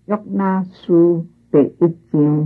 约拿书第1章。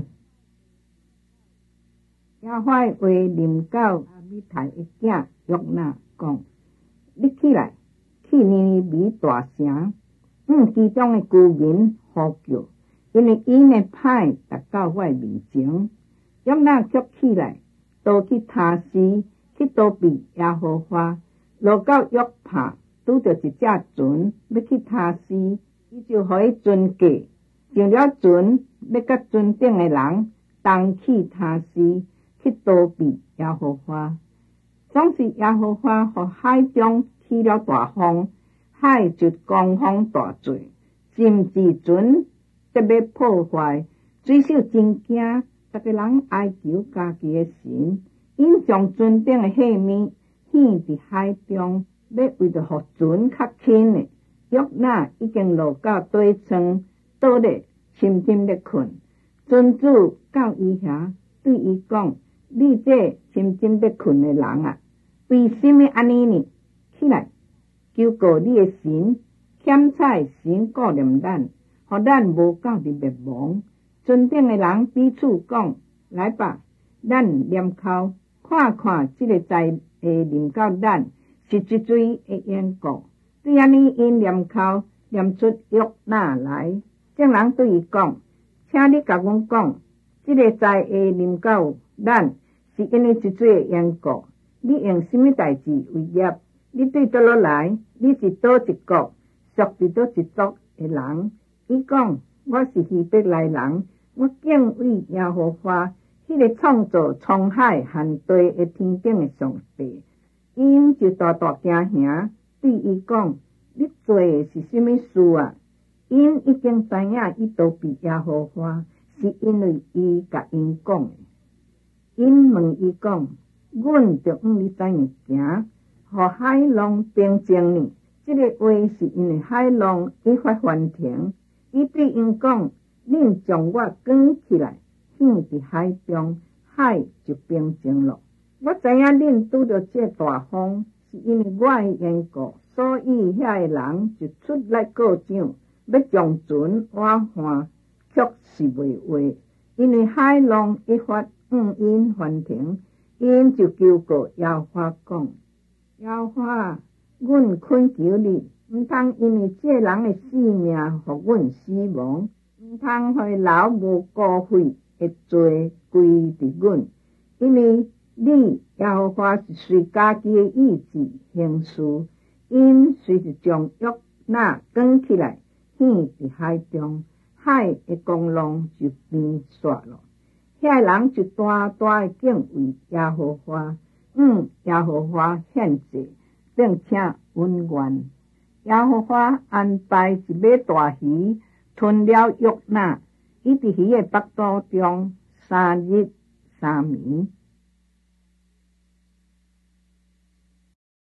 耶和华话临到阿米台的囝约拿讲：你起来，去尼尼微大城，其中的居民呼叫，因为因的歹达到我面前。约拿却起来，倒去他施，去躲避耶和华。落到约帕，拄着一只船要去他施，伊就互伊船过，上了船，要甲船顶的人同去他施，去躲避耶和华。总是耶和华互海中起了大风，海就狂风大作，甚至船得要破坏，水手真惊，逐个人哀求家己的神，因将船顶的器皿献伫海中，要为着互船较轻的。约拿已经落到底床，倒咧深深咧困。船主到伊遐，对伊讲：你这深深咧困的人啊，为什么安尼呢？起来，求告你的神，欠彩神顾念咱，互咱无到伫灭亡。船顶的人彼此讲：来吧，咱念口看看，这个灾会临到咱，是一水的缘故。对安尼，因念口念出约拿来。众人对伊讲：请你甲阮讲，这个灾会临到咱，是因为一水的缘故。你用什么代志为业？你对倒落来？你是倒一国，属伫倒一族的人？伊讲：我是希伯来人，我敬畏耶和华，迄个创造沧海和地的天顶的上帝。因就大大惊吓，对伊讲：你做的是什么事啊？因已经知影伊逃避耶和华，是因为伊甲因讲的。因问伊讲：阮着你怎样行，互海浪平静呢？这个话是因为海浪已发翻腾。伊对因讲：恁将我卷起来，献伫海中，海就平静了。我知影恁拄着这大风，是因为我的缘故，所以遐个人就出来告状，要将船挖翻，却是袂话，因为海浪一发因翻腾，因就求告耶和华讲：耶和华，阮恳求你，毋通因为这人的性命互阮死亡，毋通互留无辜费的罪归伫阮，因为你耶和华是随家己的意志行事，因随是将约拿卷起来，献伫海中，海的光浪就变煞了。遐人就大大的敬畏耶和华，耶和华献祭，并且温愿。耶和华安排一尾大鱼吞了约拿，伊伫鱼的腹肚中3日3暝。